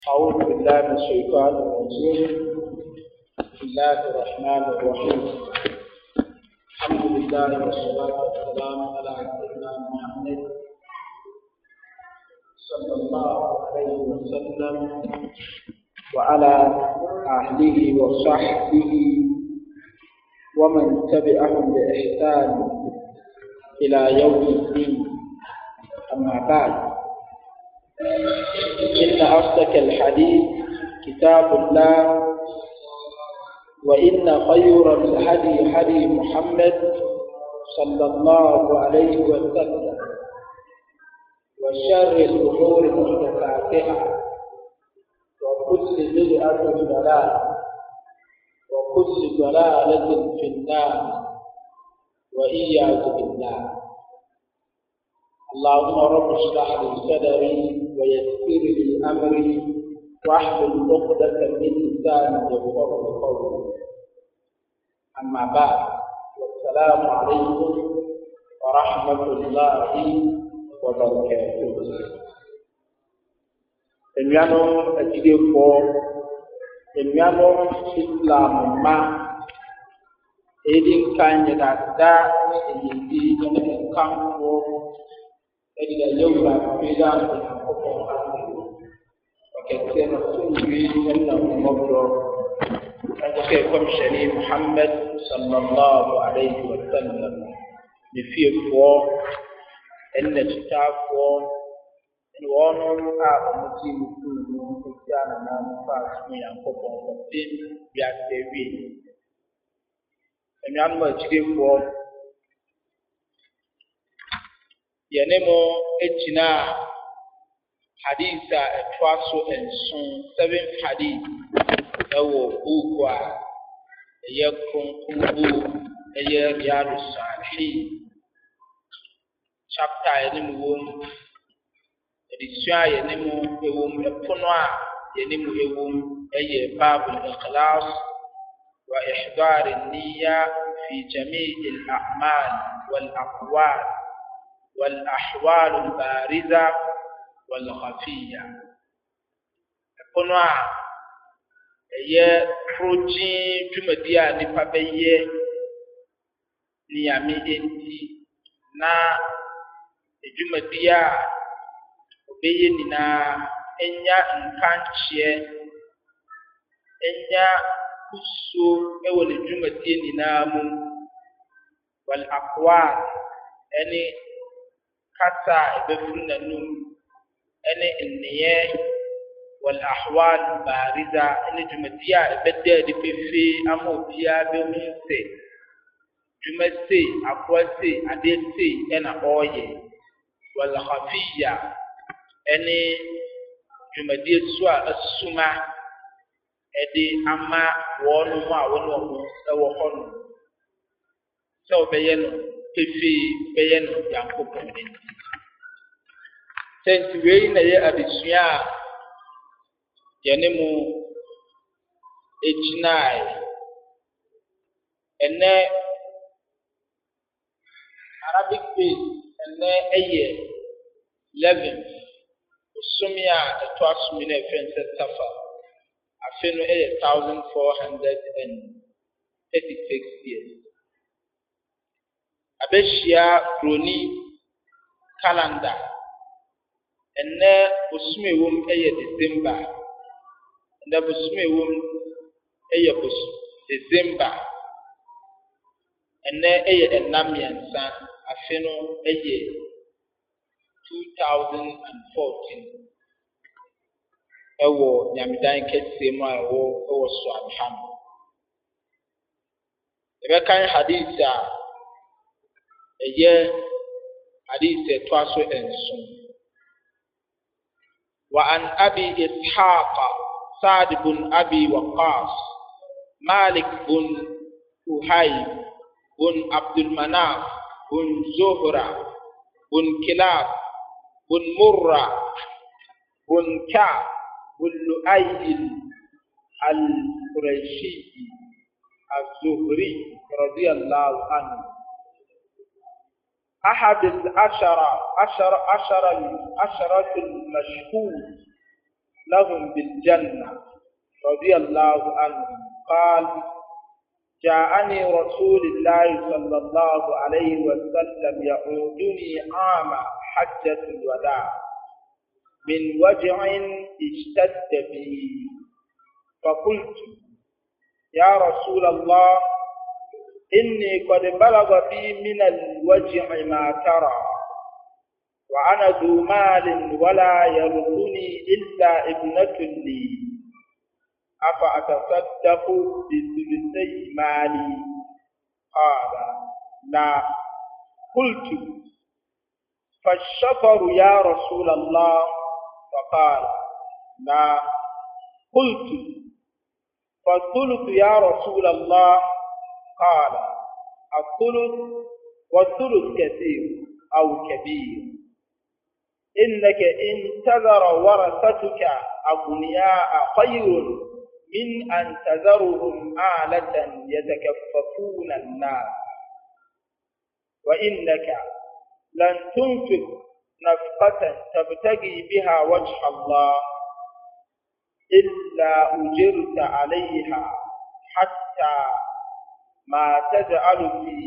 أعوذ بالله من الشيطان الرجيم. بسم الله الرحمن الرحيم. الحمد لله والصلاة والسلام على سيدنا محمد صلى الله عليه وسلم وعلى أهله وصحبه ومن تبعهم بإحسان إلى يوم الدين. أما بعد، إن أصدق الحديث كتاب الله، وإن خير الهدي هدي محمد صلى الله عليه وسلم، وشر الأمور محدثاتها، وكل بدعة ضلالة، وكل ضلالة في النار، وإياذ بالله. اللهم رب اشرح لي صدري ويسر لي امري واحلل عقدة من لساني يفقهوا قولي. اما بعد، والسلام عليكم ورحمة الله وبركاته. Enuanom agyidefo, enuanom Islam ma edi nkan yɛdada ne eyidi ne nkanfo ɛde da yɛwura pɛgya Onyankopɔn ase ɔkɛseɛ no tumdwe ɛnna mmɔborɔ ɛnkɔkɛ kɔmhyɛne Muhammad sallallahu alaihi wa sallam, ne fiefoɔ ɛne n'akyitaafoɔ ɛne wɔnom a wɔgye ne kuu mu ɛtia nanam fa asom Onyankopɔn kɔpem wiase awie. Enuanom agyidefoɔ, yɛne mo gyina hadith a ɛtoa so 7th hadith ɛwɔ buuku a ɛyɛ kronkron buuku ɛyɛ Riyadu Salihin chapter a yɛne mo wɔ mu, edisua a yɛne mo ɛwɔ mu, ɛpono a yɛne mo ɛwɔ mu ɛyɛ Babul Ikhlas wa Ihdar an-Niyya fi Jami' al-A'mal wal-Aqwal والأحوال البارزة والخفية. ɛpono a ɛyɛ progyin dwumadi a nipa bɛyɛ niyame enti na dwumadi a ɔbɛyɛ nyinaa ɛnya nkankyeɛ, ɛnya kusuo ɛwɔ ne dwumadie nyinaa mu. wal aqwal ɛne kasa a ɛbɛfiri n'anum ɛne nneyɛ, wal ahwal bariza ɛne dwumadi a ɛbɛda adi pefee ama obiara bɛhu sɛ dwuma sei, akoa sei, adeɛ sei ɛna ɔreyɛ. wal khafiya ɛne dwumadie so a asuma ɛde ama wɔnom a wɔne wɔn ɛwɔ hɔ no sɛ ɔbɛyɛ no pefee, bɛyɛ no Nyankopɔn nti. Sɛ nti wei na yɛ adesua a yɛne mo gyinae. Ɛnɛ Arabic base ɛnɛ ɛyɛ 11 osome a ɛtoa so mi na ɛfrɛ no sɛ Safar. Afe no ɛyɛ 1436 years. Abɛhyia Kuroni calendar. Ɛnɛ bosom ɛwɔ mu ɛyɛ December. Ɛnɛ bosom ɛwɔ mu ɛyɛ December. Ɛnɛ ɛyɛ ɛnam mmiɛnsa. Afe no ɛyɛ 2014 ɛwɔ Nyamedan kɛseɛ mu a ɛwɔ so Adham. Yɛbɛkan hadith a ɛyɛ hadith ɛtoa so 9. وعن أبي إسحاق سعد بن أبي وقاص مالك بن أهيب بن عبد المناف بن زهرة بن كلاب بن مرة بن كعب بن لؤي القرشي الزهري رضي الله عنه أحد العشرة المشهود لهم بالجنة رضي الله عنه قال جاءني رسول الله صلى الله عليه وسلم يعودني عام حجة الوداع من وجع اشتد بي فقلت يا رسول الله إني قد بلغ بي من الوجع ما ترى وأنا ذو مال ولا يرثني إلا ابنة لي أفأتصدق بثلثي مالي قال لا قلت فالشطر يا رسول الله فقال لا قلت فالثلث يا رسول الله قال الثلث والثلث كثير أو كبير إنك إن تذر ورثتك أغنياء خير من أن تذرهم آلة يتكففون الناس وإنك لن تنفق نفقة تبتغي بها وجه الله إلا أجرت عليها حتى ما تجعل في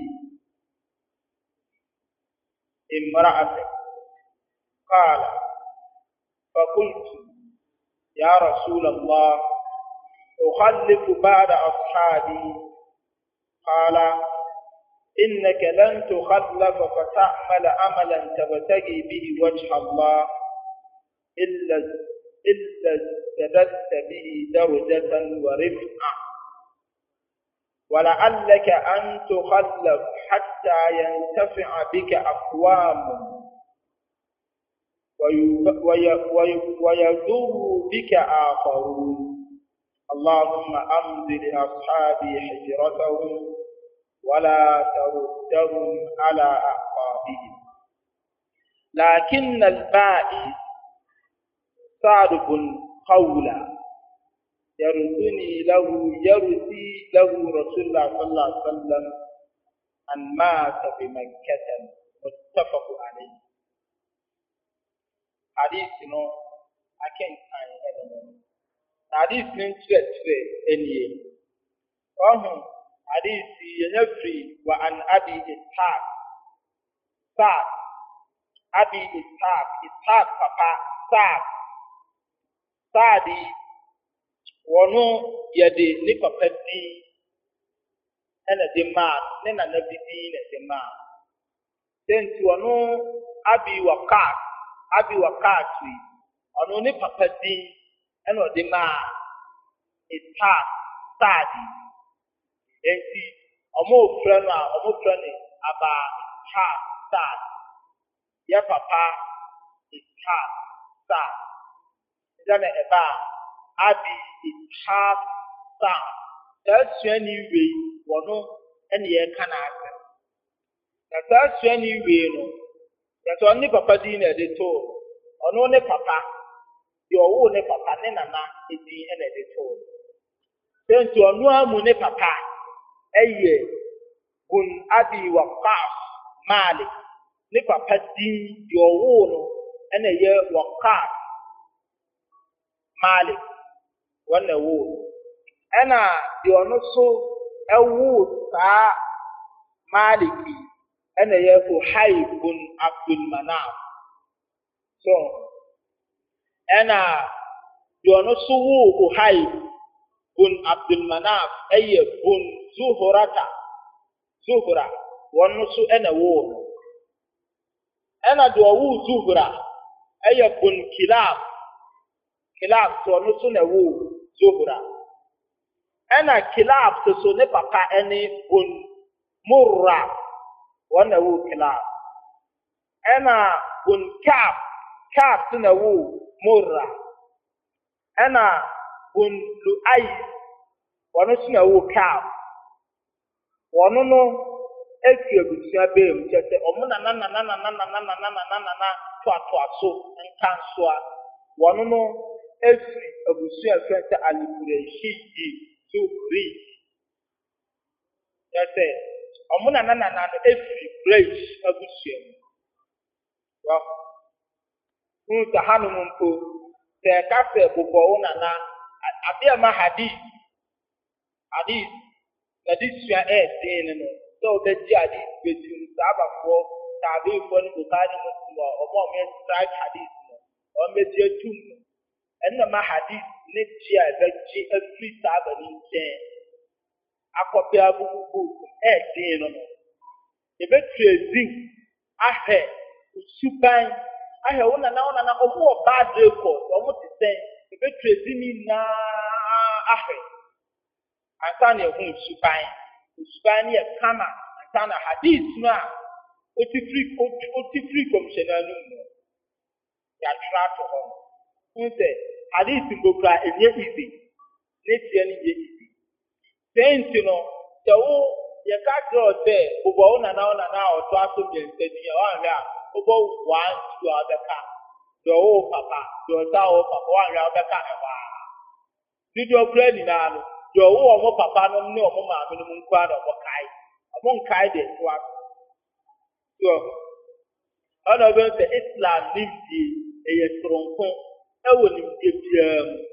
امرأتك قال فقلت يا رسول الله أخلف بعد أصحابي قال إنك لن تخلف فتعمل عملا تبتغي به وجه الله إلا ازددت به درجة ورفعة ولعلك أن تخلف حتى ينتفع بك أقوام ويضر بك آخرون اللهم أمض لأصحابي حجرتهم ولا تردهم على أعقابهم لكن البائس صادق قولا يرثي له رسول الله صلى الله عليه وسلم أن مات بمكة متفق عليه حديثنا أكن كان حديث من ترى إني وهم حديث ينفري وعن أبي إسحاق سعد أبي إسحاق بابا سعدي wɔno yɛde ne papa din ɛna de maa ne nana bi din na de maa senti wɔno abi wakaat yi ɔno ne papa din ɛna ɔde maa Ishaq Saadi enti ɔmo ofra no a ɔmo fra ne aba Ishaq Saadi yɛ papa Ishaq Saadi ɛda na ɛba abi Ishaq Saad saa suani wei wɔno ɛne yɛka n'aka na saa suani wei no yɛsɛ ɔno ne papa din na ɛde too ɔno ne papa deɛ ɔwoo ne papa ne nana edin ɛna ɛde too sɛnti ɔno amu ne papa ɛyɛ bun abi Waqqas Malik ne papa din deɛ ɔwoo no ɛna ɛyɛ Waqqas Malik wannan wo ana di ono so ewu saa Maliki ana ya Uhaybun Abdul Manaf so ana di ono so wo Uhaybun Abdul Manaf aye bun Zuhra wannan so ana wo ana di owu Zuhra aye bun Kilab so no so na wo Zuhra ana Kilab so ne papa ene bun Murra wana wo Kilab ana bun Kab so na wo Murra ana bun Lu'ay wana so na wo Kab wono no efi abusua bem tete omo na to aso nkanso a wono no efi abusua fɛnta alikureshi yi Zuhri yɛsɛ ɔmo na no efi Quraysh abusua mu wa hunta hanom mpo sɛ ɛka sɛ bobɔ wo nana adeɛ ma hadith na de sua ɛɛden no sɛ wobɛgye hadith bɛtum saabafoɔ taabeefoɔ no Bukhari Muslim a ɔmo a yɛstrike hadith no ɔmmɛgye atum no ɛnna ma hadith ne gye a ɛbɛgye afiri saaba no nkyɛn akɔpɛ abububu ɛɛden no yɛbɛtrɛzin ahwɛ suban ahwɛ wo nana ɔmo wɔ bad record ɔmo te sɛn yɛbɛtrɛzin ne nyinaa ahwɛ ansa na ɛho suban no yɛ kama ansa na hadith no a oti firi kɔmhyɛn no mu yɛatwerɛ ato hɔ no ho sɛ hadith mbokura ɛnyɛ easy ne tiɛ no yɛ easy sɛnti no sɛ wo yɛka kyerɛ sɛ bobɔ wo nana a ɔtɔ aso mmiɛnsa ni a woanhwɛ a wobɔ 1 2 a wobɛka deɛ ɔwɔ wo papa deɛ ɔsa wo papa woanhwɛ a wobɛka ɛhɔ a dodoɔ kora nyinaa no deɛ ɔwɔ ɔmo papa no ne ɔmo maame no mu nkoa na ɔmo nkae deɛ ɛtoa so ɔna ɔbɛn sɛ Islam nimdie ɛyɛ soronko ɛwɔ nimdie biara mu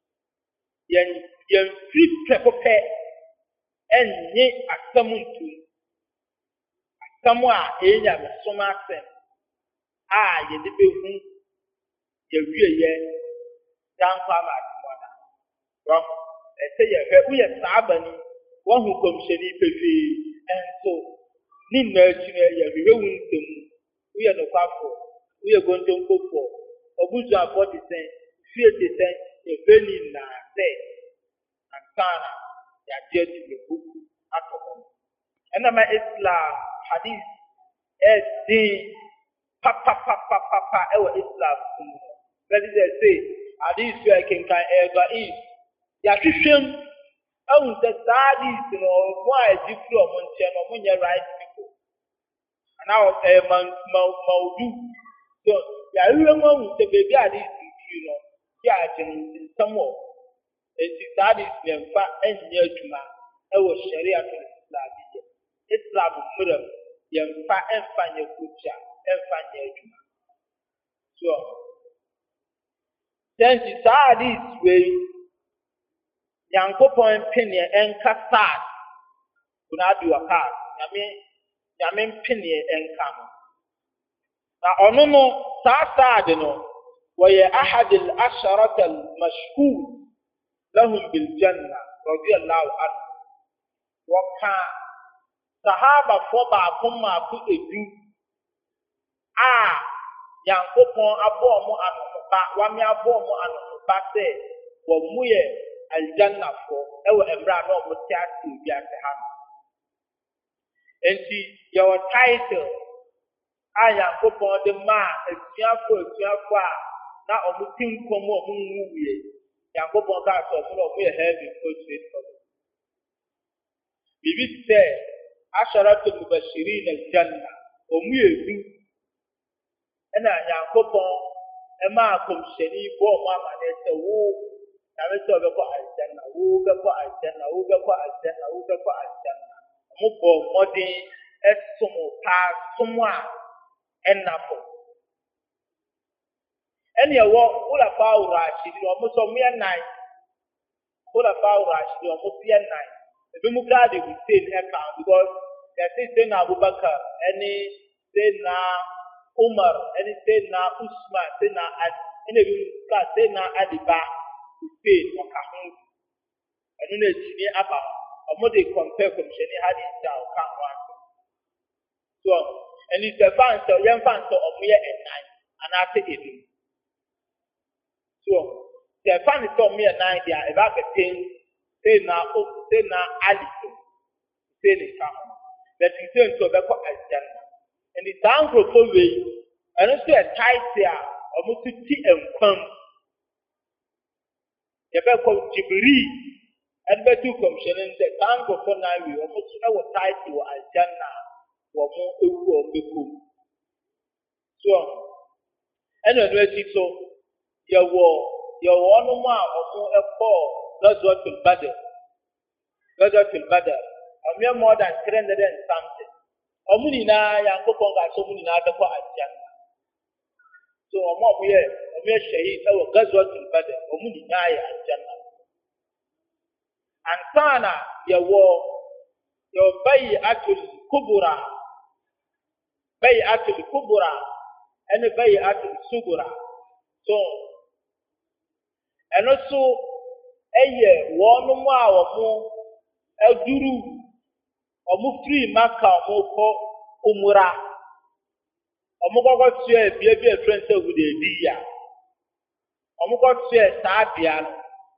yɛmfiri pɛpɛpɛ ɛnnye asɛm ntom asɛm a ɛyɛ Nyamesom asɛm a yɛde bɛhu yɛwieyɛ dankwa ama atemɔda ɛsɛ yɛhwɛ woyɛ saaba ni woahu kɔmhyɛni pɛhwee ɛnso ne nyinaa akyi no yɛhwehwɛ wo nsɛm woyɛ nokwafoɔ woyɛ gontompofoɔ ɔbusuafoɔ te sɛn fie te sɛn yɛhwɛ ne nyinaa sɛ ansana yɛagye ati yɛbuku atɔ hɔ ɛna ma Islam hadith ɛden papapapapa ɛwɔ Islam so mu bɛde sɛ sɛ hadith so ɛkenkan ɛɛdɔif yɛahwehwɛm ahu sɛ saa hadith no ɔmo a ɛgye firi ɔmo nkyɛn no ɔmo nyɛ right people anaa ɛyɛ maudu so yɛahwehwɛm ahu sɛ baabi a hadith firi no yɛ agye no nsɛm wɔ enti saa hadith no ɛmfa ɛnyɛ adwuma ɛwɔ sharia to Islam mmerɛ yɛmfa ɛmfa nyɛ kutya ɛmfa nyɛ adwuma so sɛnti saa hadith wei Nyankopɔn mpeneɛ ɛnka saad kuna adi wɔ kaa nyame mpeneɛ ɛnka no na ɔno no saa saad no wɔyɛ ahad al-asharata al-mashhud lahum bil janna radiyallahu anhu wɔka sahabafoɔ baako mmaako edu a Nyankopɔn abɔ ɔmo anohoba wame abɔ ɔmo anohoba sɛ wɔn mu yɛ aljannafoɔ ɛwɔ mmerɛ a na ɔmo te ase wiase ha no enti yɛwɔ title a Nyankopɔn de maa asuafoɔ a na ɔmo ti nkɔm a ɔmo nwuwie Nyankopɔn kaa sɛ ɔmo na ɔmo yɛ heaven portrait of it bibi sɛ asharatul mubashirin aljanna ɔmo yɛ du ɛna Nyankopɔn ɛmaa kɔmhyɛni bɔ ɔmo amane sɛ wo na sɛ ɔbɛkɔ aljanna wo bɛkɔ aljanna ɔmo bɔ mmɔden ɛsom paa som a ɛnafo ɛne ɛwɔ wolafa awurahyidi ɔmo sɛ ɔmo yɛ nan wolafa awurahyidi ɔmo so yɛ nan ebi mu koraa de Hussein ɛka because yɛse sɛ na Abubakar ɛne sɛ na Umar ɛne sɛ na Usman sɛ na Ali ɛne ebi mu koraa sɛ na Ali ba Hussein ɔka ho ɛno na akyini aba ho ɔmo de compare kɔmhyɛni hadith a ɔka ho aso so ɛne sɛ yɛmfa nsɛ ɔmo yɛ ɛnan anaasɛ edu so sɛ ɛfa ne sɛ ɔmo yɛ nan deɛ a ɛba abɛten sɛ na Ali so sɛ ne ka ho bɛti sɛ nso ɔbɛkɔ aljanna ɛne saa nkurɔfoɔ wei ɛno nso yɛ taite a ɔmo so ti nkwam yɛbɛkɔ Jibril ɛde bɛtu kɔmhyɛni no sɛ saa nkurɔfoɔ nan wei ɔmo so ɛwɔ taite wɔ aljanna a wɔmo ewu ɔmo bɛkɔ mu so ɛna ɛno akyi so yɛwɔ ɔnom a ɔmo ɛkɔɔ Ghazwatul Badr ɔmo yɛ more than 300 and something ɔmo nyinaa Nyankopɔn ka sɛ ɔmo nyinaa bɛkɔ aljanna so ọmọ yẹ shahid ẹwọ Ghazwatul Badr ọmọ nyinaa yẹ aljanna ansana yẹwọ bay'atul kubra ẹne bay'atul sughra so ẹno so ẹyẹ wɔn mu a wɔn aduru wɔn firi Maka wɔn kɔ umura wɔn kɔkɔ tua ebie bi efirɛ nsɛ Hudaybiya wɔn kɔ tua saa bea no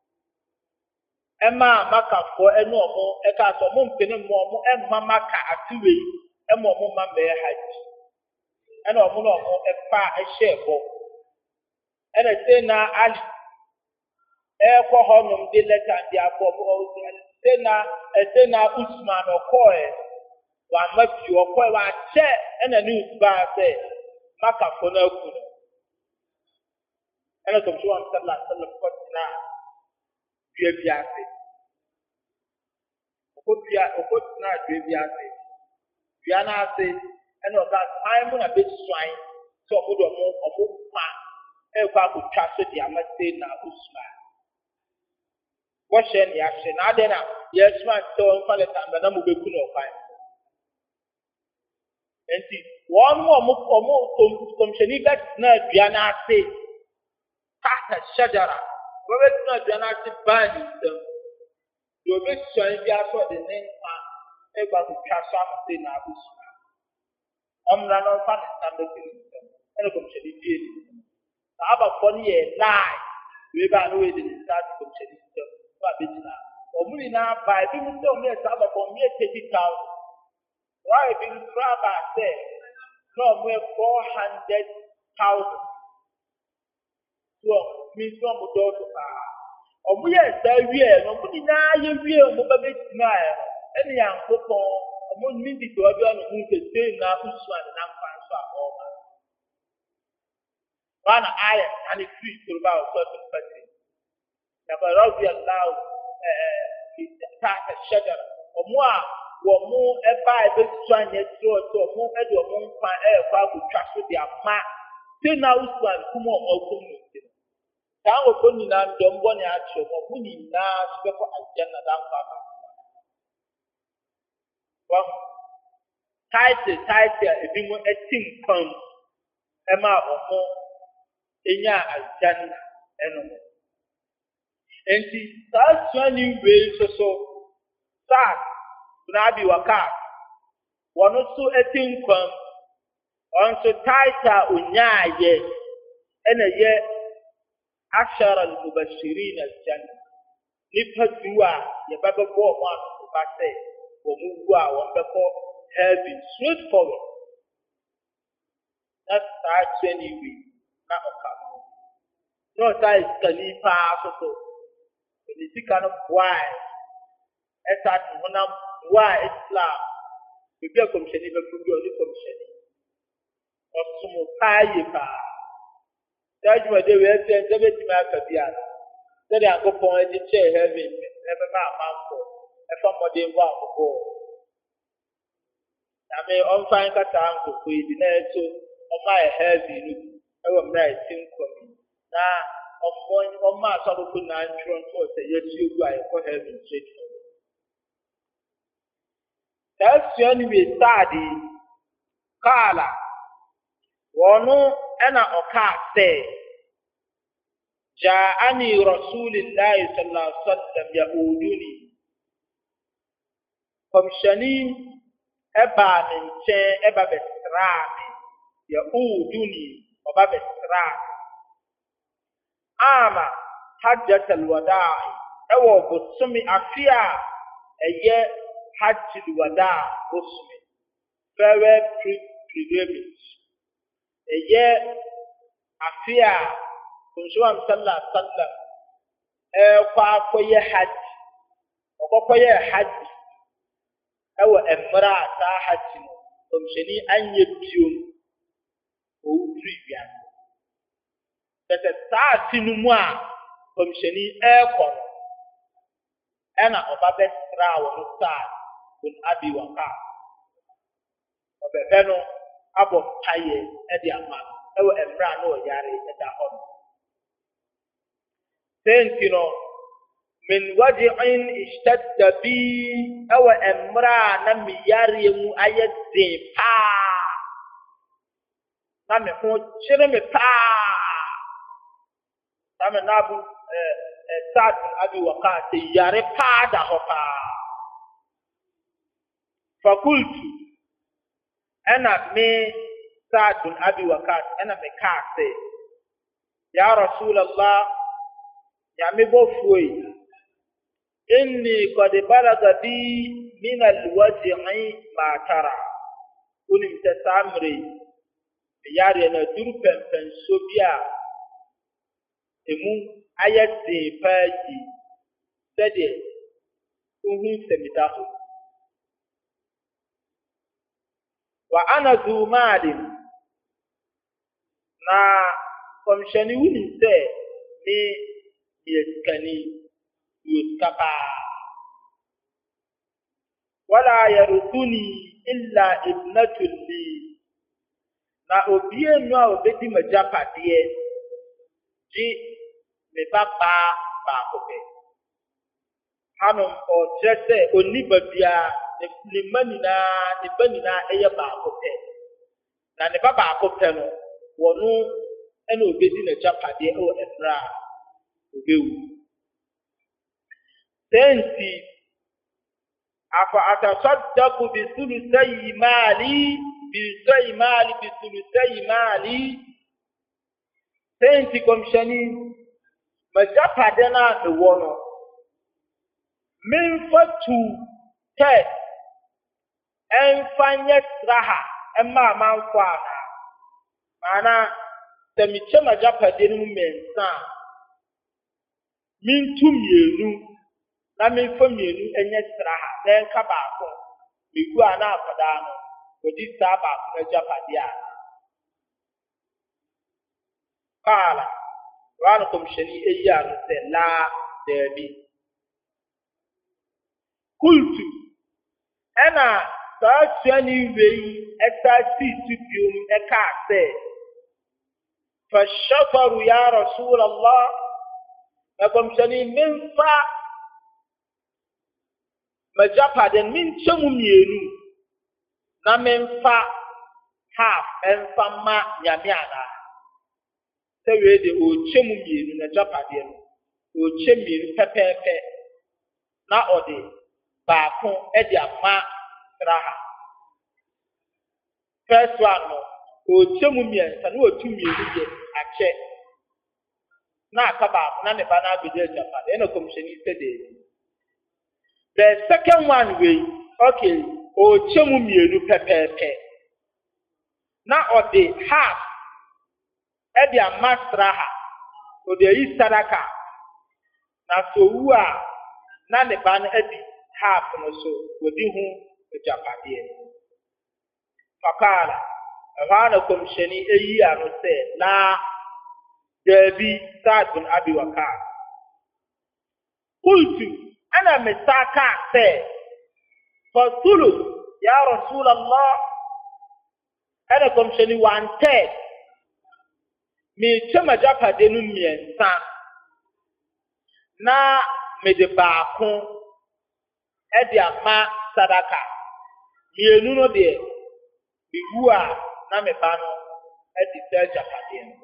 ɛma Makafoɔ ɛne wɔn ɛka so wɔn mpene mu wɔn ɛma Maka atiwe ɛma wɔn ma mɛyɛ hajj ɛna wɔn na wɔn ɛfa ɛhyɛ ɛbɔ ɛna sɛ na Ali ɛkɔ hɔnom de lɛta de akɔ ɛsɛ na Usman ɔkɔɛ wama fi ɔkɔɛ wakyɛ ɛna ne Usman sɛ Makafoɔ no aku no ɛna sɔmso wɔn sallam kɔtena dua bi ase ɔkɔtena dua bi ase dua no ase ɛna ɔka swan mu na bɛswan sɛ ɔmo de ɔmo pa ɛkɔ akɔtwa so de ama sɛ na Usman wɔhyɛ ne ahyɛ na adɛ na yɛsoma sɛ wɔmfa lɛta mbɛ na mobɛku no ɔkwan nti wɔn mu ɔmo kɔmhyɛni bɛtena dua no ase tahta shajara wɔbɛtena dua no ase baa ne nsam deɛ ɔbɛsuan biara sɛ ɔde ne nsa ɛkɔ akɔtwa so ama sɛ na Usman ɔmmra no ɔmfa ne nsa bɛku ne nsam ɛna kɔmhyɛni bie ne nsam saa abafoɔ no yɛ lae wei baa no wɔde ne nsa ase kɔmhyɛni nsam abegyina ɔmo nyinaa ba ebi mu sɛ ɔmo yɛ saa abakɔ ɔmo yɛ 30,000 wɔn ebi mu kura aba sɛ na ɔmo yɛ 400,000 so mi nso ɔmo dɔɔso paa ɔmo yɛ saa wie no ɔmo nyinaa yɛ wie ɔmo ba bɛgyina yɛ ɛne yanko pɔn ɔmo ne di tɔ bi ɔno mo nkese na Usman na mfa nso a ɔba wɔn a ayɛ ane firi toroba a ɔsɔ to pɛtɛ Yàtọ̀ rọ́bì aláwọ̀ táàkà ṣẹ́gàrà. Ọmọ a wọ́n mú ẹ̀bá ẹ̀bẹ̀ tuntun ànyẹ́ tí ó tó ọmọ ẹ̀dùn ọmọ nkpa ẹ̀kọ́ àgùtwa so di àmà tí náà Usman kúmù ọmọ ọkùnrin ní ìsìn. Sáà wọ́n kọ́ nyinaa ndọ̀ mbọ́ ní àkyerẹ́ wọn ọmọ nyinaa so bẹ́kọ̀ àjẹ́nà dáńkọ́ àmà. Wọ́n táìtì a ebi mu ẹtì nkwan ẹ̀ma ọmọ ẹ̀nyà àjẹ́nà ẹ̀nù. Enti saa suani wei nso Saad bin Abi Waqqas wɔn nso eti nkwan wɔn nso taita onyaayɛ ɛna yɛ ashara al-mubashirin al-janna nipa du a yɛbɛbɛbɔ wɔn ahoba sɛ wɔn wu a wɔn bɛkɔ heaven straight forward na saa suani wei na ɔka ho na ɔsa iskani paa soso the sika no why ɛsa ne honam why Islam bibi a kɔmhyɛni bɛfo bi ɔne kɔmhyɛni ɔsom paa yie paa saa dwumadi wei ɛsɛ nsɛ bɛtumi aka bi a sɛdeɛ Nyankopɔn agye kyɛɛ heaven ɛbɛma amanfo ɛfa mmɔden bɔ akokɔ nyame ɔmfa nkasa nkokɔ yi bi na ɛso ɔma yɛ heaven no bi ɛwɔ mmerɛ a ɛsi nkɔ bi na ọmọ asọdọkọ náà ń tún ọtún ọsẹ yẹ tí ogu àyẹkọ heaven straight forward. Tẹ̀síọ́ ni wíì sáàdì káàlà wọnú ẹ̀nà ọ̀ká sẹ̀ ja'ani rasulillahi sallallahu alaihi wasallam ya'uduni. Kọmṣẹ́ni ẹ̀bà mi nkyẹn ẹ̀bà bẹ̀ sra mi ya'uduni ọba bẹ̀ sra mi. Ama hajjatul wada'i ɛwɔ bosomi afia ɛyɛ hajjul wada'i bosomi farewell pilgrimage ɛyɛ afia kunsuwam sallallahu alaihi wasallam ɛkɔ akɔyɛ hajj ɔkɔkɔyɛ hajj ɛwɔ mmerɛ a saa hajj no kɔmhyɛni anyɛ biom ɔwufiri wiase sɛ saa ase no mu a kɔmhyɛni ɛrekɔ no ɛna ɔba bɛsra a wɔn Saad bin Abi Waqqas ɔbɛbɛ no abɔ mpaeɛ ɛde ama no ɛwɔ mmerɛ a na ɔyare ɛda hɔ no sɛnti no min waj'in ishtadda bi ɛwɔ mmerɛ a na me yareɛ mu ayɛ den paa na me ho kyere me paa na me nabo Sa'd bin Abi Waqqas yare paa da hɔ paa fakultu ɛna me Sa'd bin Abi Waqqas ɛna me kaa sɛ ya Rasulallah nyame bɔfoɔ yi inni qad balaga bi min alwaj'i ma tara unim sɛ saa mmerɛ yi yare na duru pɛmpɛnso bi a emu ayɛ den paa yi sɛdeɛ wohu sɛ meda hɔ wa ana zu maalin na kɔmhyɛne wonim sɛ me yɛ sikani yɛ sika paa wala yarithuni illa ibnatun li na obienu a obedi m'agyapadeɛ gye me babaa baako pɛ hanom ɔkyerɛ sɛ onni ba biara ne ba nyinaa ɛyɛ baako pɛ na ne ba baako pɛ no wɔno ɛna obedi n'agyapadeɛ ɛwɔ mmerɛ a obewu sɛnti afa atasaddaqu bi thuluthi mali sɛnti kɔmhyɛne m'agyapade no a mewɔ no memfa tu tɛ ɛmfa nyɛ sraha ɛma amanfo anaa maana sɛ mekyɛ m'agyapade no mu mmiɛnsa a mintu mmienu na memfa mmienu ɛnyɛ sraha na ɛnka baako megu a na akwadaa no wɔdi saa baako no agyapade a kaala wano kɔmhyɛne ɛyi ano sɛ laa daabi kultu ɛna saa suani wei ɛsa sii so biom ɛkaa sɛ fashafaru ya Rasulallah na kɔmhyɛne memfa m'agyapade no menkyɛ mu mmienu na memfa half ɛmfa ma nyame anaa sɛ wei de ɔkyɛ mu mmienu n'agyapadeɛ no ɔkyɛ mmienu pɛpɛɛpɛ na ɔde baako ɛde ama sraha first one no ɔkyɛ mu mmiɛnsa na ɔtu mmienu deɛ akyɛ na aka baako na ne ba no abɛdi agyapadeɛ ɛna kɔmhyɛne sɛ daabi the second one wei okay ɔkyɛ mu mmienu pɛpɛɛpɛ na ɔde half ɛde ama sraha ɔde ayi sadaka na sɛ owu a na ne ba no adi half no so wɔdi ho agyapadeɛ fakaala ɛhɔ a na kɔmhyɛne ayi ano sɛ na daabi Sa'd bin Abi Waqqas kultu ana mesa kaa sɛ fasulu ya Rasulallah ɛna kɔmhyɛne wantɛ mekyɛ m'agyapade no mmiɛnsa na mede baako ɛde ama sadaka mmienu no deɛ mewu a na me ba no ɛde sɛ agyapadeɛ no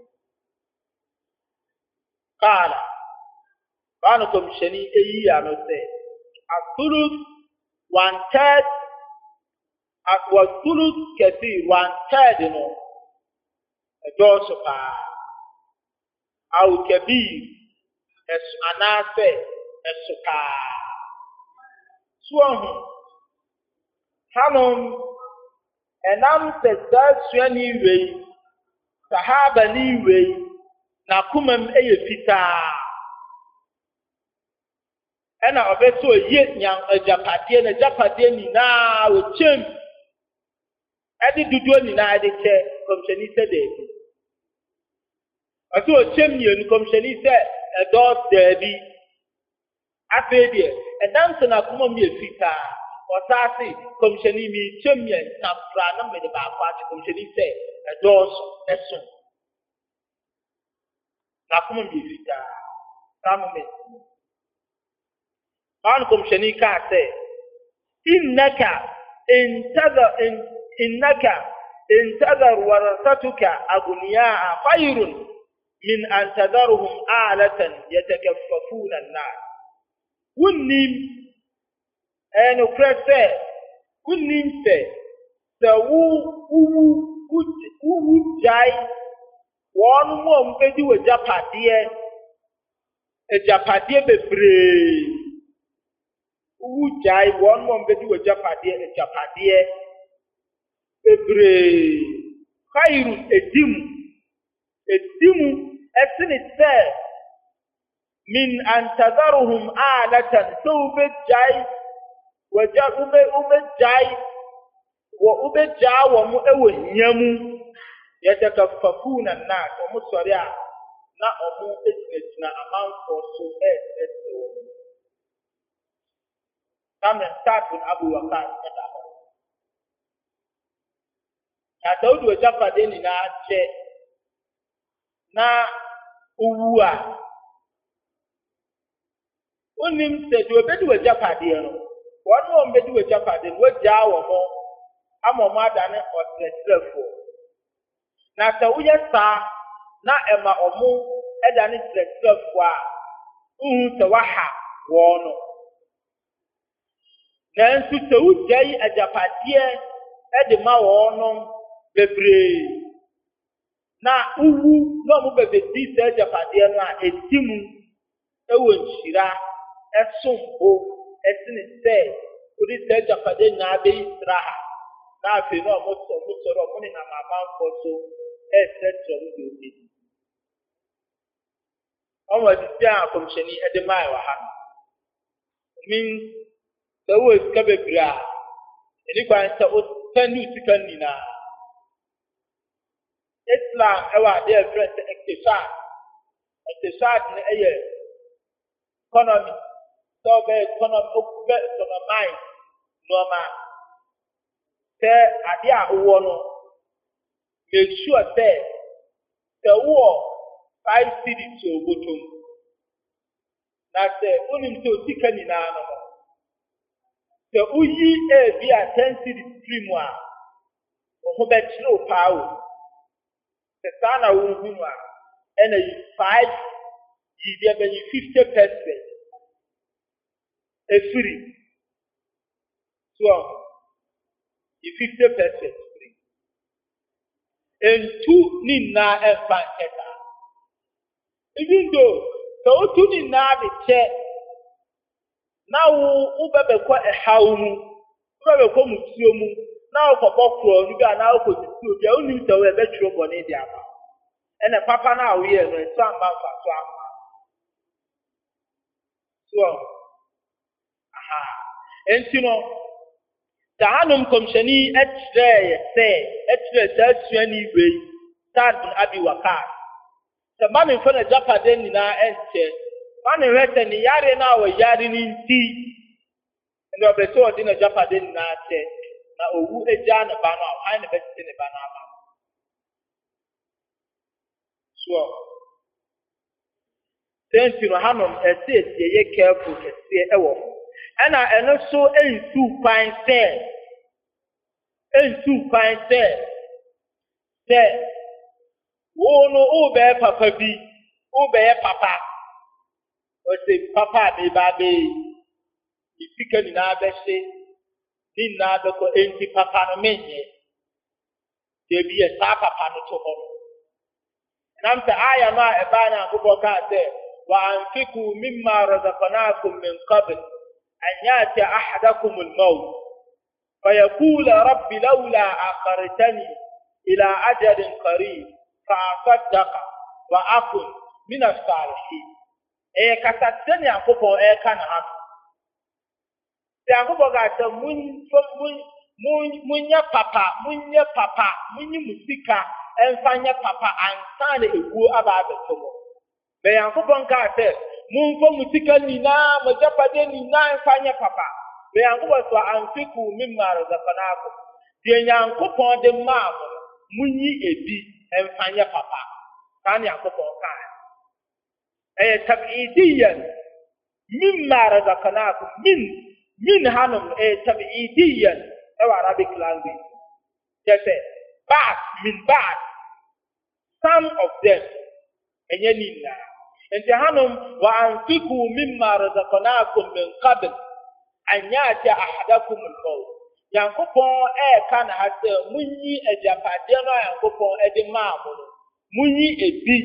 kaala baano kɔmhyɛne ɛyi ano sɛ asulus 1/3 wasulus kɛsir 1/3 no ɛdɔɔso paa aw kabir ɛso anaasɛ ɛso paa soɔ ho hanom ɛnam sɛ saa suani wei sahabani wei n'akomam ɛyɛ fitaa ɛna ɔbɛsɛ ɔyɛ agyapadeɛ na agyapadeɛ nyinaa wɔkyɛm ɛde dodoɔ nyinaa ɛde kyɛ kɔmhyɛne sɛ daabi ɔsɛ ɔkyɛm mmienu kɔmhyɛne sɛ ɛdɔɔso daabi afei deɛ ɛnam sɛ n'akomam yɛ fitaa ɔsaase kɔmhyɛne mi kyɛm mmiɛnsa fra na mede baako akye kɔmhyɛne sɛ ɛdɔɔso ɛso na kuma mi fita samu me an kum shani ka sai innaka intadhar warasatuka aghniyaa khayrun min an tadharhum a'latan yatakaffafuna an-nas kunnim eno krese kunnim se wu jai won mo mpedi we japade bebre wu jai won mo mpedi we japade bebre khairun edimu esini se min an tadharuhum a'latan so be jai waja ube jai wa ube jawo mu ewo nyamu yatakaffafuna an-nas wa musari'a na omu ejina amanfo so eseso kamen tatun abu wakas eta ho ya Daudu ejapade ni na che na uwua onim se do bedu ejapade no wonu o bedu ejapade wo jawo mo amọmọ adane ọtẹtẹfọ na sẹ wọnyẹ saa na ẹma ọmọ ẹdane tẹtẹfọ a uhu sẹ waha wọn no nanso sẹ wọgya yi agyapadeɛ ɛde ma wọn no bebree na uwu na ɔmo bɛbɛdi sɛ agyapadeɛ no a edi mu ɛwɔ nhyira ɛsombo ɛsene sɛ wọde sɛ agyapadeɛ nyinaa bɛyi sra ha. Na afi na ọmụ sọrọ ọmụ ni na mama mfọso ẹsẹtọ ndị obi ọmụ ọdịsị a akọmhyẹni ẹdị maa ẹwà ha min sẹ wọ esika bebree a enigba nsẹ ọtẹni osika nyinaa Islam ẹwà adị ẹfrẹ sẹ ẹkẹsad na ẹyẹ economy sẹ ọbẹ economy ọbẹ economize nneọma. Sɛ ade a wowɔ no make sure sɛ wowɔ 5 cedis wɔ bɔtɔm na sɛ wonim sɛ osika nyinaa no sɛ woyi ebi a 10 cedis firi mu a wo ho bɛkyerɛ wo paa wo sɛ saa na wohu no a ɛna yi 5 yi deɛ bɛyi 50% efiri so 50% free. And 2 nina and fanketa. Even though so 2 nina the check now ubebekwa a haumu, ubebekwa musiomu, now for bokro, you got now for the two, the only to a better bonnet diaba. And a papa now here and some man for swam. So, aha, and you know. Tahanum komshani etre sasuani wei Sadun Abi Wakas Samami mfana Japade ni na enche mani rete ni yare na wa yare ni nti ndo beso odi na Japade ni na che na owu eja na ba na han na beti ne ba na ama so tenti no hanom ese ye careful ese ewo ana eno so entu kwan se wo no o be papa bi o be papa o se papa be ba be ifika ni na be se ni na be ko enti papa no menye de bi e sa papa no to ho nam ta aya ma e ba na go ka se wa anfiku mimma razaqnakum min qabl أن يأتي أحدكم الموت فيقول رب لولا أخرتني إلى أجل قريب فأصدق وأكن من الصالحين. كتبتني أنكم كان هم. أنكم قالت munya papa munyi musika enfanya papa ansane egu aba abetomo. Be Yankopon ka se munfo musika nina majapade nina enfanya papa. Be Yankopon so anfiku mimma razaqnakum. De Yankopon de maamo munyi ebi enfanya papa. Kan Yankopon ka. أي تبعيديا مما رزقناكم من هنم أي تبعيديا أو Arabic language just بعد من بعد some of them أنينا أنت هنم وأنفقوا مما رزقناكم من قبل أن يأتي أحدكم الموت Yankopon kan ha sɛ munyi agyapadeɛ no Yankopon de maa mo no munyi ebi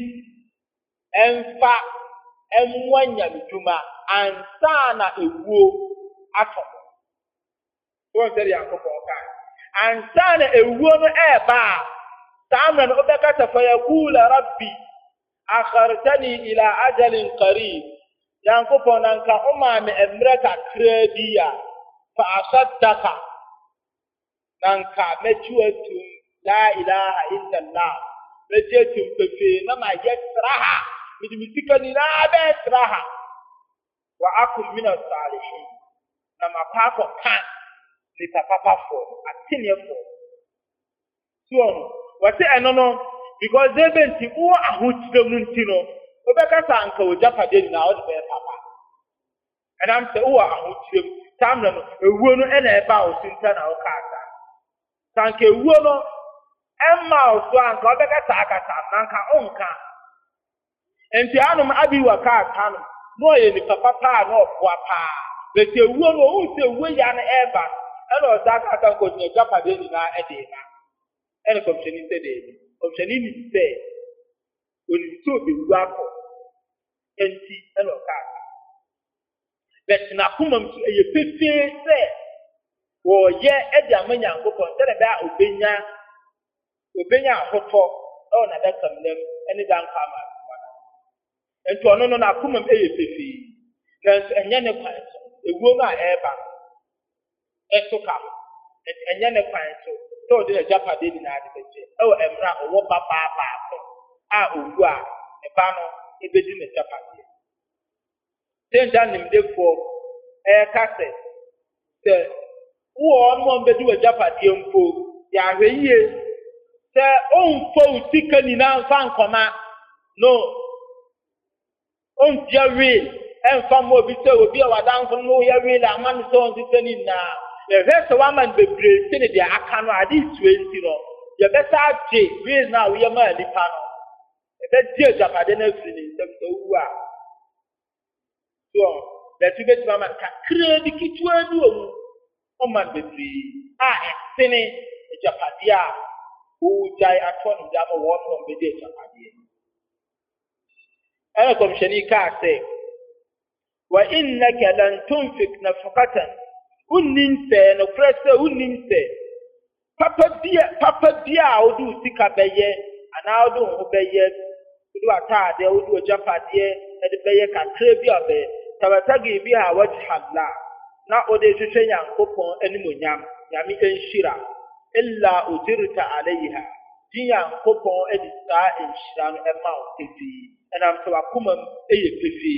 ɛmfa ɛmmoa nyamedwuma ansa na ewuo atɔ mo wɔn sɛ Yankopon kan ansa na ewuo no ɛɛba a saa mmerɛ no wobɛkasa fa yakula rabbi akhartani ila ajalin qarib Yankopon nanka ɔmaa me mmerɛ kakra bi a fa asaddaka nanka metuatum la ilaha illa allah metuatum pepe na ma yesraha midimika ni na be sraha wa akum min as-salihin na ma pako kan ni papa for atine for so wate eno no because they been ti o ahotire mu ntino obeka sanka o japade ni na o de be papa and am say o ahotire tamna no ewuo no e na eba o sinta na o kaata sanke wuo no emma oso anka obeka taakata nanka onka enti anum abi waka atano no ye ni papa pa no ofoa pa bete wuo no o se wuo ya na eba ena o zaka ka ko nya japade ni na ede na ena ko mcheni se de o mcheni ni se oni so be wuo akọ enti ena o ka bet na kuma mtu eye pepe se wo ye edi amanya Yankopon tele ba obenya ahotọ o na da kamnem eni dan kama ento ono no na akoma eye pefe na enye ne kwan so ewuo ma eba eto ka enye ne kwan so to de japade ni na ade beche e wo emra owo papa ko a owu a e ba no ebedi ne japade den dan nimdefo kase se wo mo mbedi wa japade mpo ya hweye se onfo utika ni na nfa nkoma no on jawi en famo bi se obi a wadan so no ya wi la man so on se ni na e rest wa man bebre se ne dia aka no ade 20 no ye beta je wi na wo ye ma lipa no e be die japade na firi ni se wu a so da tu be ma man ka kredi kitwa du omu o man bebre a sene japade a o jai atọ no da mo wo no be de japade أنا كم شنيكا سي وإنك لن تنفق نفقة وننسى نفرسة وننسى papa dia odu sika beye ana odu ho beye odu atade odu japade e de beye kakra bi obe tabatagi bi ha wajhalla na ode hwehwe Yankopon animonyam yami enhira illa ujirta alaiha Yankopon edisa enhira no ema o tefi and I'm so akumam eye pefi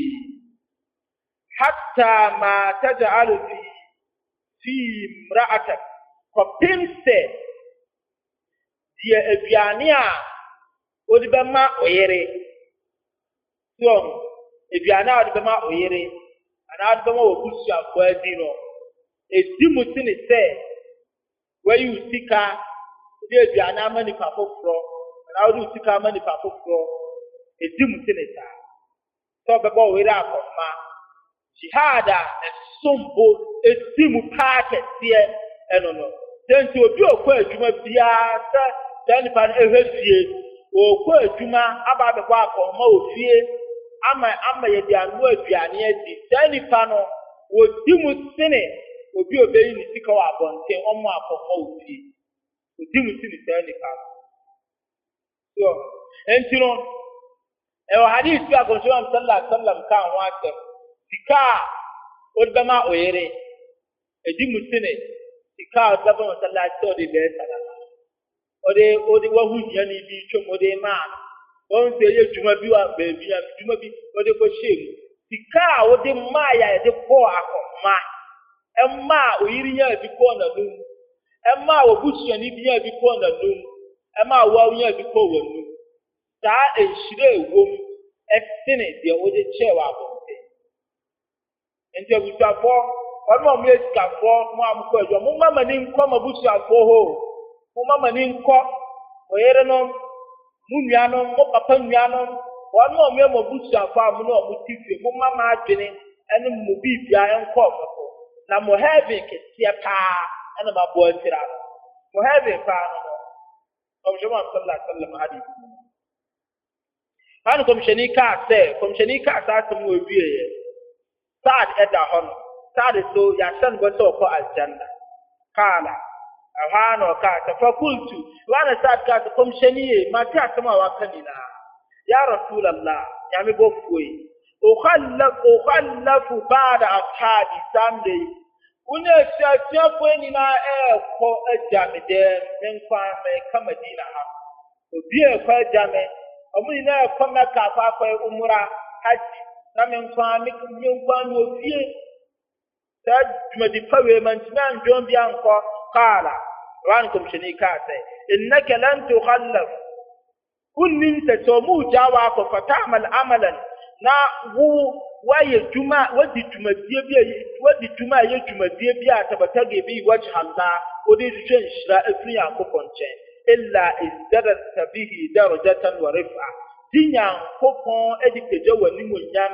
hatta ma taj'alu fi imra'atak kopimse dia aduane a odi bema oyere so aduane a odi bema oyere ana odi bema obusu afọ adi no edi mutini se wayi usika odi aduane amani papofro ana odi usika amani papofro edi muteneta so bebo were akoma jihada esombo edi mu paakete enono tenti obi okọ adwuma bia sa dan pan ehwefie okọ adwuma aba bebo akoma ofie ama ye dia no aduane adi dan pan no odi mutene obi obeyi ni sika wa abonte omo akoma ofie odi mutene dan pan so entino ewa hadith ya ko sallallahu alaihi wasallam kan wate sika odama oyere edi mutene sika odama sallallahu alaihi wasallam ode wahu nya ni bi twom ode ma won se ye dwuma bi wa baabi ya dwuma bi ode ko shem sika ode ma ya de ko akoma emma oyiri nya bi ko na dum emma obusu ni bi nya bi ko na dum emma wa nya bi ko wonu saa enhire ewom ɛsene deɛ wɔde kyɛɛ wɔ abɔnten nti abusuafoɔ ɔno a ɔmo esikafoɔ mo a mokɔ adwa mo mma m'ani nkɔ mo abusuafoɔ hɔ mo mma m'ani nkɔ mo yerenom mo nuanom mo papa nuanom ɔno a ɔmo yɛ mo abusuafoɔ a mo ne ɔmo ti fie mo mma m'adwene ɛne mo biribia ɛnkɔ ɔmo so na mo heaven kɛseɛ paa ɛna mo abɔ atira no mo heaven paa no ɔmhyɛm sallallahu alaihi wasallam hadith ano kɔmhyɛni kaa sɛ asɛm wɔ wieɛ Saad ɛda hɔ no Saad so yɛahyɛ no bɔ sɛ ɔkɔ aljanna kaala ɛhɔ na ɔkaa sɛ fakultu ɛhɔ na Saad kaa sɛ kɔmhyɛni ye mate asɛm a waka nyinaa ya rasulallah nyame bɔfoɔ yi ukhallafu ba'da ashabi samde wone asuasuafoɔ nyinaa ɛɛkɔ agya me dɛm me nkwa mɛka madina ha obi a ɛkɔ agya me ɔmo nyinaa ɛkɔ mɛka akɔ umra hajji na me nkwa no ofie saa dwumadi pa wei mantumi andwon bi ankɔ kaala wan kɔmhyɛni kaa sɛ innaka lan tukhallaf kunnim sɛ sɛ ɔmo gya wɔ akɔ fata'mal amalan na wayɛ dwuma wadi dwumadie a ɛyɛ dwumadie bi a tabataga bi wajha Allah wode hwehwɛ nhyira afiri Nyankopɔn nkyɛn illa izdadat bihi darajatan wa rif'a di Nyankopɔn adi pagya wɔ animuonyam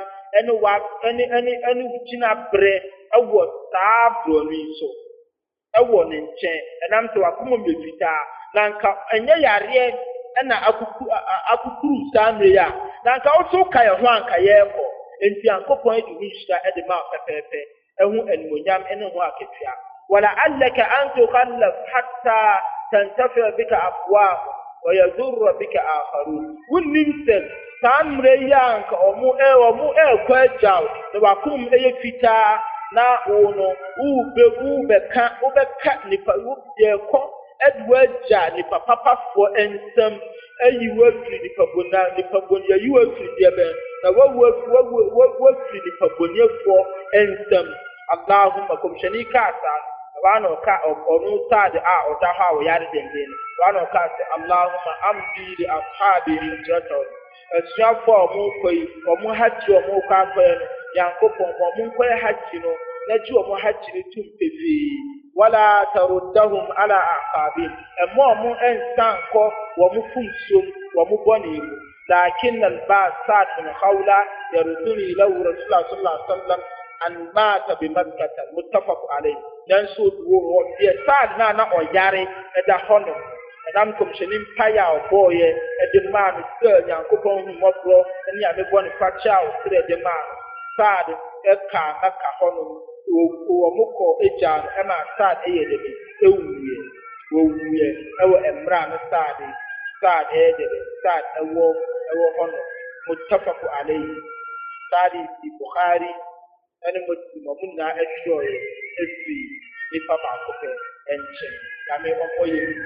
ɛne gyina berɛ ɛwɔ saa borɔ no yi so ɛwɔ ne nkyɛn ɛnam sɛ wakoma mmɛfitaa na nka ɛnyɛ yareɛ ɛna akukuru saa mmerɛ yi a na nka woso ka yɛ ho anka yɛrekɔ enti Nyankopɔn adi ho nhyira ɛde ma pɛpɛɛpɛ ɛho animuonyam ɛne ho akatua wala'allaka an tukhallaf hatta tantafi bika afwah wa yadurra bika akharun wonnim sɛ saa mmerɛ yi a nka ɔmo ɛrekɔ agyaw na wakom ɛyɛ fitaa na wo no wobɛka nipa yɛkɔ ɛde wagya nipa papafoɔ nsɛm ayi wafiri nipa bɔne ayi wafiri deɛ bɛn na wafiri nipa bɔnefoɔ nsɛm Allahumma kɔmhyɛni kaa saa wana ɔno Saad a ɔda hɔ a ɔyare denden wana ɔkaa sɛ Allahumma amdi li ashabi hijratahum asuafoɔ a ɔmo kɔ yi ɔmo hagye ɔmo kɔ akɔɛ no Nyankopɔn ɔmo nkɔyɛ hagye no na gye ɔmo hagye no tum pefee wala taruddahum ala aqabin ɛmo ɔmo ɛnsan kɔ wɔmo funsom wɔmo bɔne mu lakin al-ba'd Saad bin Khawla yaruduni lahu rasulullah sallallahu alaihi wasallam an mata bi makkah muttafaq alayhi nanso wo deɛ Saad na ɔyare ɛda hɔ no ɛnam kɔmhyɛni mpaeɛ a ɔbɔɔyɛ ɛde maa no sɛ Nyankopɔn hu mmɔborɔ ne ame bɔ ne fakyɛ a ɔsrɛ ɛde maa no Saad ɛka Maka hɔ no wɔmo kɔ agya no ɛma Saad ɛyɛ dɛbi wɔwuiɛ ɛwɔ mmerɛ a no Saad ɛyɛ dɛbi Saad ɛwɔ hɔ no muttafaq alayhi Saad fi Bukhari ɛne Muslim ɔmo nyinaa ɛtwerɛeɛ ɛfiri nipa baako pɛ ɛnkyɛn nyame ɔnkɔyɛ mu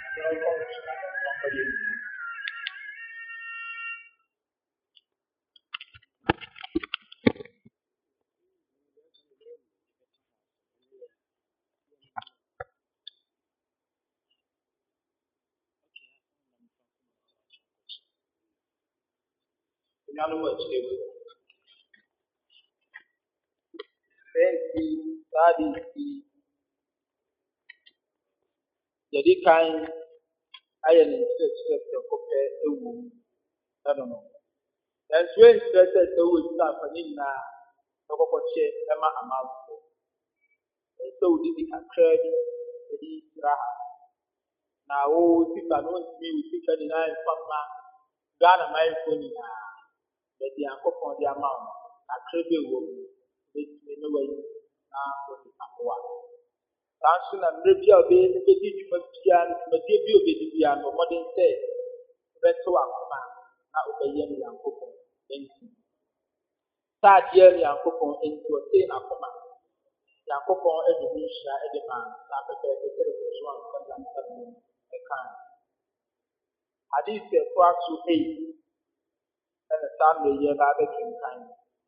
jadi kan ayɛ ne nkyerɛkyerɛ kɔpɛ ɛwɔ mu ɛno no nanso nkyerɛ sɛ wɔ gyina afani nyinaa ɛkɔkɔkyɛ ɛma amanfoɔ sɛ wodidi kakra bi ɛde sra ha na wo sika no ntumi wo sika nyinaa mfa ma Ghana manfoɔ nyinaa yɛde Nyankopɔn de ama wo kakra bi ɛwɔ mu bɛtumi ne wayi na wɔde aboa saa nso na mmerɛ bi a wobɛdi dwuma biara no dwumadie bi a wobɛdi biara no mmɔden sɛ wobɛto akoma na wobɛyɛ no Nyankopɔn nti Saadeɛ no Nyankopɔn nti ɔtee n'akoma Nyankopɔn ade ho nhyira de ma na pɛpɛɛpɛ sɛ rekɔso a nsɛm ɛka hadith ɛtoa so 8 ɛna saa mmerɛ yi ɛba abɛkenkan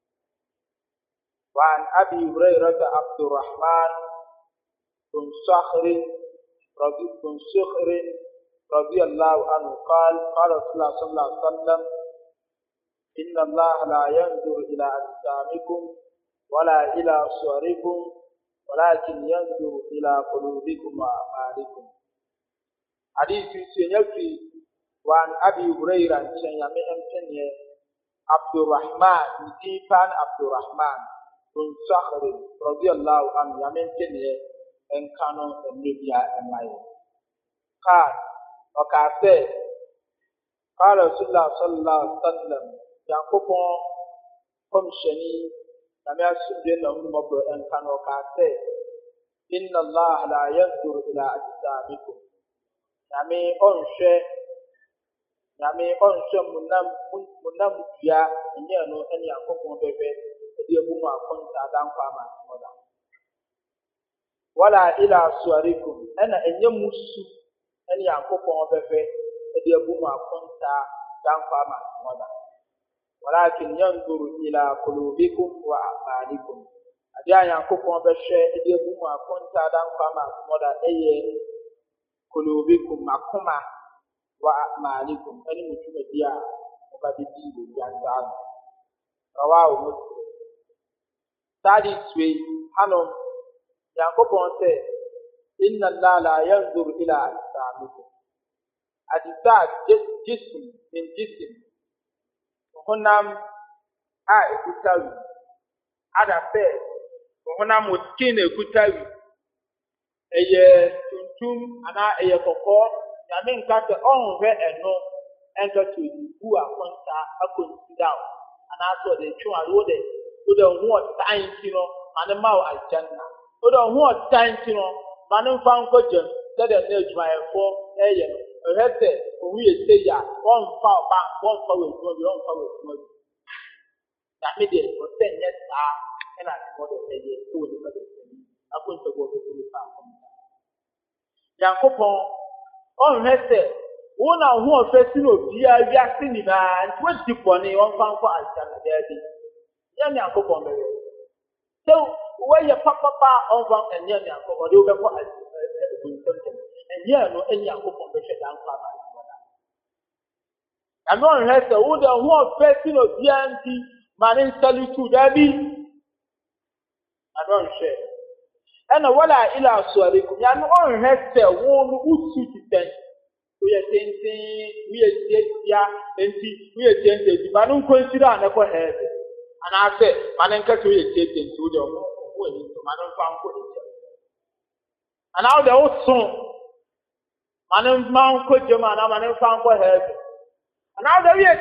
وعن أبي هريرة عبد الرحمن بن صخر رضي الله عنه قال قال رسول الله صلى الله عليه وسلم إن الله لا ينظر إلى أجسامكم ولا إلى صوركم ولكن ينظر إلى قلوبكم وأعمالكم. حديث سينيفي وعن أبي هريرة سينيامي أمتني عبد الرحمن نتيفان عبد الرحمن بن صخر رضي الله عنه يمتني إن كانوا النبي أمي قال وكافي قال رسول الله صلى الله عليه وسلم يعقوبون كم شني لم يسجد لهم مبر إن كانوا كافي إن الله لا ينظر إلى أجسامكم Nyame ɔnhwɛ munam dua ɛnyɛ no ɛne akɔkɔn bɛbɛ ɛde abu mu akɔnta adanko ama atɔda wala ila suarikum ɛna ɛnyɛ musu ɛne akɔkɔn bɛbɛ ɛde abu mu akɔnta adanko ama atɔda walakin yanzuru ila qulubikum wa a'malikum ade a akɔkɔn bɛhwɛ ɛde abu mu akɔnta adanko ama atɔda ɛyɛ qulubikum makoma wa a'malikum ani mutuma dia mabadi bo yanta rawahu muslim tadi swe hanom yakobon se inna allaha la yanzuru ila ajsamikum ajsad jism min jism honam a ekutawi ada se honam skin ekutawi eye tuntum ana eye kokko Nyame nka sɛ ɔnhwɛ ɛno ɛnka to ibu akɔnta akɔnsida anaasɛ ɔde twe a wode ho ɔtan nti no ma ne ma wo agyanna wode ho ɔtan nti no ma ne mfa nkɔgyam sɛdeɛ na adwumayɛfoɔ ɛyɛ no ɛhwɛ sɛ ohu yɛ sɛ yi a wɔmfa bank wɔmfa wɔ adwuma bi wɔmfa wɔ adwuma bi Nyame deɛ ɔsɛ nyɛ saa ɛna ade wɔde ɛyɛ sɛ wɔ nipa de sɛ akɔnta bɔ bɛbɛ nipa akɔnta Nyankopɔn ɔnhwɛ sɛ wo na ho ɔfɛ si no biara wiase nyinaa nti wadi bɔne wɔmfa nkɔ agyanna daabi nyɛ Nyankopɔn bɛyɛ sɛ wɔyɛ papapa ɔmfa ɛnyɛ Nyankopɔn ɔde wobɛkɔ abuntam ɛnyɛ no ɛnyɛ Nyankopɔn bɛhwɛ danko ama agyanna Nyame ɔnhwɛ sɛ wo de ho ɔfɛ si no biara nti ma ne nsali tu daabi Nyame ɔnhwɛ ɛna wala ila suarikum Nyame ɔnhwɛ sɛ wo no wosu titɛn woyɛ tenten woyɛ tiatia enti woyɛ tiatia enti ma no nkɔnsiri a nɛkɔ hɛɛbɛ anaasɛ ma no nkɛsɛ woyɛ tiatia enti wode ɔmo ani nso ma no mfa nkɔ ɛkyɛ anaa wode woso ma no mfa nkɔ gyam anaa ma no mfa nkɔ hɛɛbɛ anaa wode woyɛ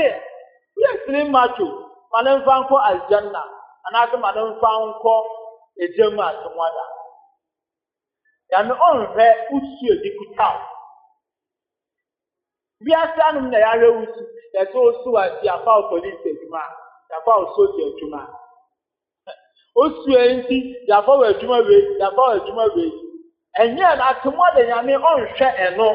slee macho ma no mfa nkɔ aljanna anaasɛ ma no mfa nkɔ egyam atomwada Nyame ɔnhwɛ usu edi kutaw wiase anum na yɛahwɛ usu yɛsɛ osu ati afa police adwuma yɛafa soja adwuma osu enti yɛafa wɔ adwuma wei ɛnyɛ na atomwada Nyame ɔnhwɛ ɛno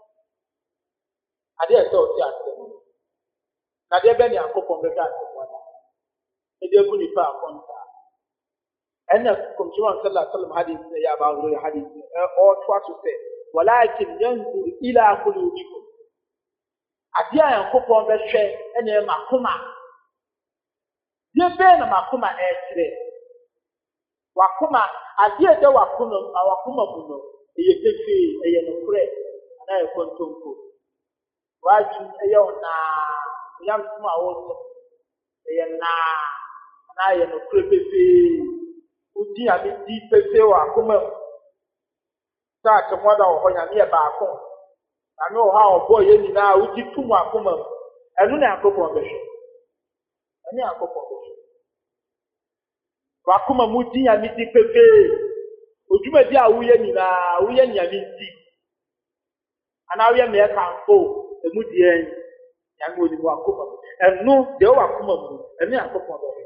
ade ɛsɛ ɔte ase na deɛ bɛ ne akɔpɔn bɛhwɛ atomwada ɛde abu nipa akɔnta أن كمشوان صلى الله عليه وسلم حديث يا أبا هريرة حديث أو تواسوسه ولكن ينظر إلى قلوبكم أديا ينكوبون بشيء أن يمكوما يبين مكوما أسره وكوما أديا ده وكوما بنو يكفي ينكره أنا يكون تونكو واجب يونا يامسما أوسو ينا أنا ينكره بفي Udi ami di pepe wa akoma saa kemwada wɔ hɔ Nyame yɛ baako Nyame wɔ hɔ a ɔbɔ yɛ nyinaa udi tum akoma mu ɛno na Nyankopɔn bɛhwɛ ɛne Nyankopɔn bɛhwɛ wakoma mu di Nyame di pepe odwumadi a woyɛ nyinaa woyɛ Nyame di anaa woyɛ mmeɛ kamfo emu deɛ Nyame wɔ ne mu akoma mu ɛno deɛ wɔ akoma mu ɛne Nyankopɔn bɛhwɛ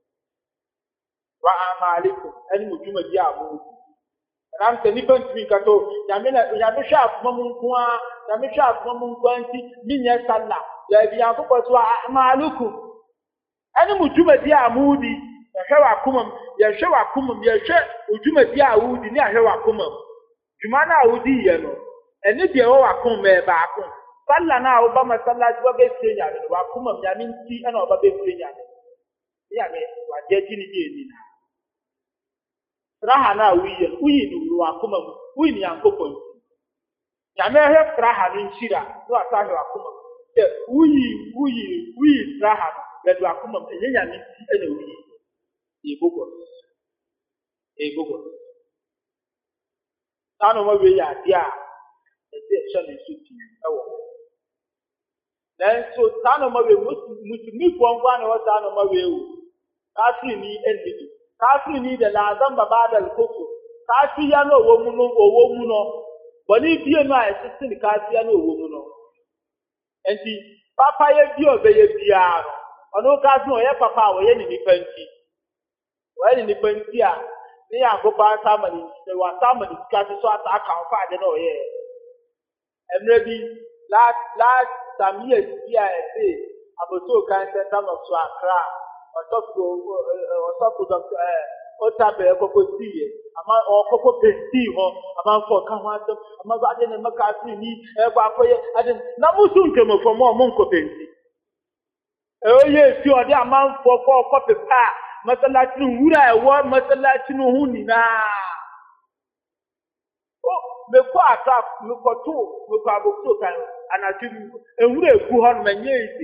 wa amalikum ani mutuma di amu ram se ni pantumi kato Nyame hwɛ akoma mu nko a Nyame hwɛ akoma mu nko anti minya salla da bi Nyankopɔn so amalikum ani mutuma di amu di yɛhwɛ wakoma mu yɛhwɛ wakoma mu yɛhwɛ odwuma di a wudi ne ahwɛ wakoma mu dwuma na wudi yɛ no ɛne deɛ wɔ wakoma mu baako salla na oba masallaci wa be frenya no wa kuma nyame nti na oba be frenya no nyame wa je ti ni bi na raha na uyi no wa kuma uyi ni yankopon nyame he raha no nchira no asahe wa kuma uyi raha no be wa kuma nyame nti na uyi ebogo tano ma we ya dia ese chale suti ewo then so tano ma we mutumi kwangwa na tano ma we o kafiri ni endidi kafiri ni de la zamba bada al-kufr kafiri ya no owo mu no boni bie no a ese ni kafiri ya no owo mu no enti papa ye bi obeye bia no ono kafiri o ye papa o ye ni nipanti wani ni panti a ni Yankopɔn asamani ne wasamani sikati so ata aka ofa ade na oye emre bi last some years here I say aboto kan center of so Accra osofo doctor otabe ekokotie ama okoko penti ho ama fo ka ho asem ama ba ade ne maka free ni e kwa akoye ade na musu nkemo fo mo nko penti oye fi ode ama fo ko pepa masallaci wura ewo masallaci no huni na o me ko ata me ko to me ko abokto kan anatu ewura eku ho no manye isi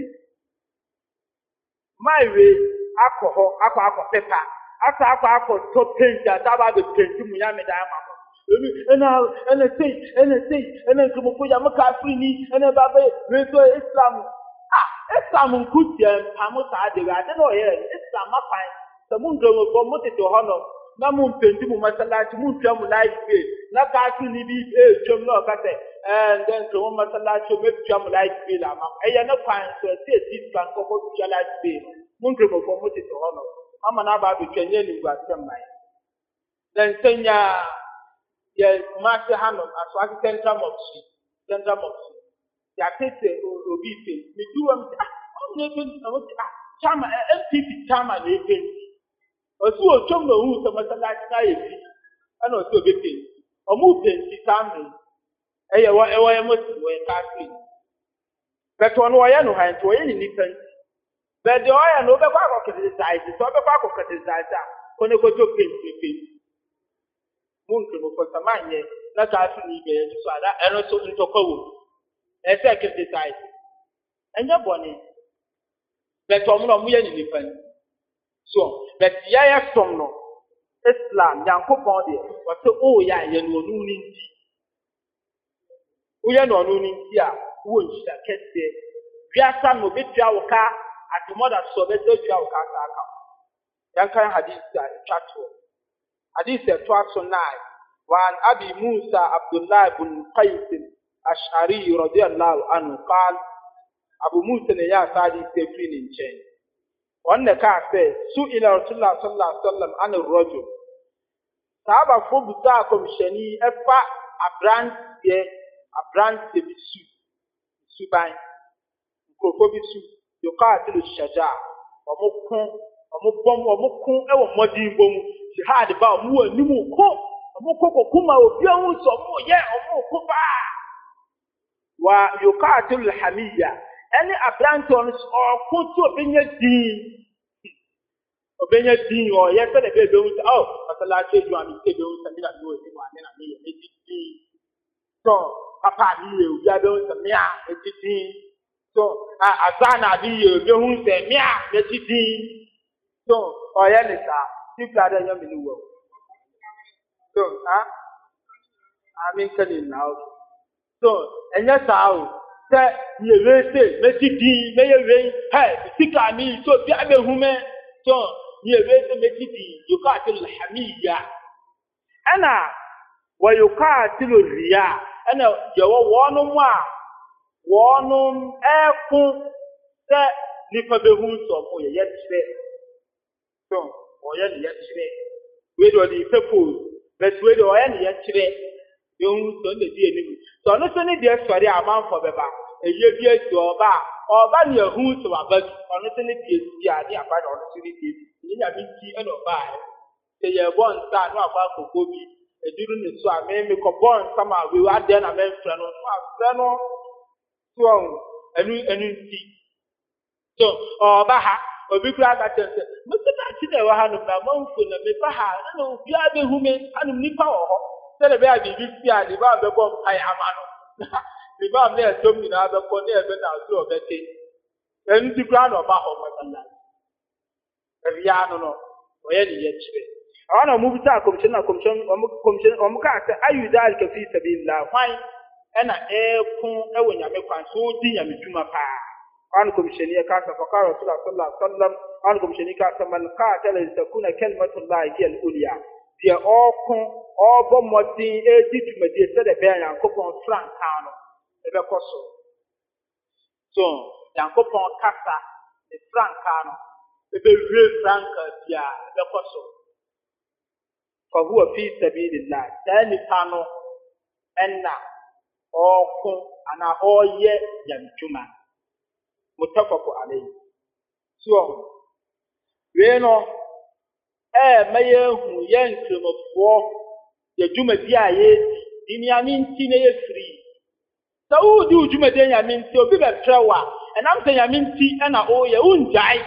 maiwe akọ pepa akọ to paint ataba be paint mu ya me da ama mo ena sei nkumo ko ya maka free ni ena baba we so Islam Islam nkutia mpamo sa de ade no ye Islam apan samunga mo mote to hono na mu mpenti mu masallaci mu twa mu life be na ka tu ni bi twom no ka te then to mu masallaci me twa mu life be la ma eya na kwan so se ti kan ko twa life be mu ngre mo mote to hono ama na ba be twanye ni gwa sem mai then senya ye ma se hano aso ati central mosque ya tete obi fe mi duwa mi ne be chama MPP chama ne be osu otwom no hu so masallaci na yefi ana osu obepe omu penti tamre ewa ye mosi wo ye kafi beto no ye no han to ye ni penti be de oya no be kwa criticize so be kwa criticize ko ne ko to penti mun ke mo fota manye na kafi ni be so ada eno so ntokwawo ese criticize enya boni beto mo no mu ye ni penti so but ya from no Islam Yankopɔn de what o ya ye no nu ni nti o ya no nu ni nti a wo nhyia kete biasa no betua wo ka atomoda so betua wo ka aka yan kan hadith da chatwo hadith to aso 9 wa abi Musa Abdullah ibn Qais Ash'ari radiyallahu anhu qala Abu Musa ne ya sadi se free nchen wanda ka fe su ila Rasulullah sallallahu alaihi wasallam anir rajul sahaba fo buta komishani efa abrante bisu suban ko bisu yuqatilu shaja omukun ewo modin bom jihad ba omu animu ko omukoko kuma obi ahun so mu ye omuko ba wa yuqatilu hamiya any abrante on ko to obenya din o ye fe de be hu oh masala che ju ami te be hu se mi na no e mo ane na me e ti so papa ni e obi abe hu se me a e ti so azana bi e be hu se me a e ti so o ye ni sa ti pla de nyam ni wo so amin kan na o so enya sa o se ye we se me ti me ye we he ti ka mi so bi abe hu me so ye wese metiti yuqatilu alhamiyya ana wa yuqatilu riya ana yawo wonum a wonum ekun se nipa behu so mo ye yetire so o ye ne yetire we do the people but we do o ye ne yetire yehu so ne die ni so no so ne die sori amanfo beba eye bi esi oba ne ehu so abagi ono so ne die si ade abada ono so ne die ya bi ti eno ba e ye bon sa no akwa kokko bi eduru ne so a me ko bon sama we wa de na me frɛ no so afrɛ no so enu ti so baha obi kura ga tete mutuna ti de wa hanu na manfo na me baha na obi abehume anu nipa wo ho se le be abibi fi ade ba be bom pai amano the man there told me now the body has been out of the thing. And the ground of my home, my life. And the ano no, or any yet. I want to move to a commission, are you that can see the la wine and a air phone when you make one so dear me to my pa. On commission here, Casa for Carol Sallam, on commission Casaman Cartel is the Kuna Kelmat like here, Ulia. They are all bomb what the edit me, they said a bear and coupon frank town. So, Yankopon Kasa, the Francano, the very Frank, the Cosso. For who a piece to be the night, then the Tano, and now, all Kun, and all yet Yamchuma. Mutafako Ale. So, we know, Mayor who yank him of war, the Juma Dia, in Yamin Tina free. So who do you mean I mean to be a flower? And I'm saying I mean tea and oh ya unjai.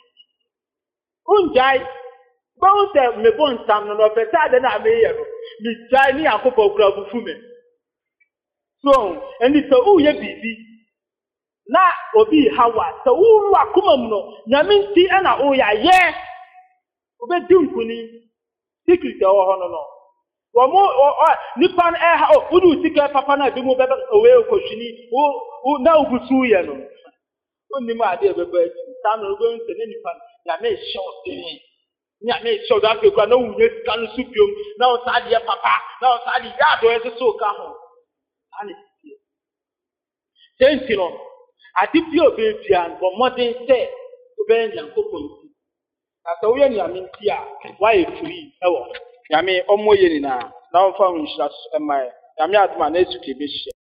Both of me born some no better than I may have. Me jai a couple of grab for me. So and it's oh ya baby. Na obi hawa so who are come no yamin tea and oh ya yeah. Obe dunkuni secret or no. Nipan udu sika papa na bi mo bebe owe okohwini wo na obusu ye no onni ma ade bebe tan no go nse ne nipan ya me short ni ya me short da pe kwa na wunye sika no supiom na o sa de papa na o sa de ya do ese so ka ho ani senti no ade bi obe bian bo modern say obe Yankopon ti asa wo ye ni aminti a why free ewo Yami omo ye ni na on fa hunshira so emaye. Yami aduma na esuke be hye.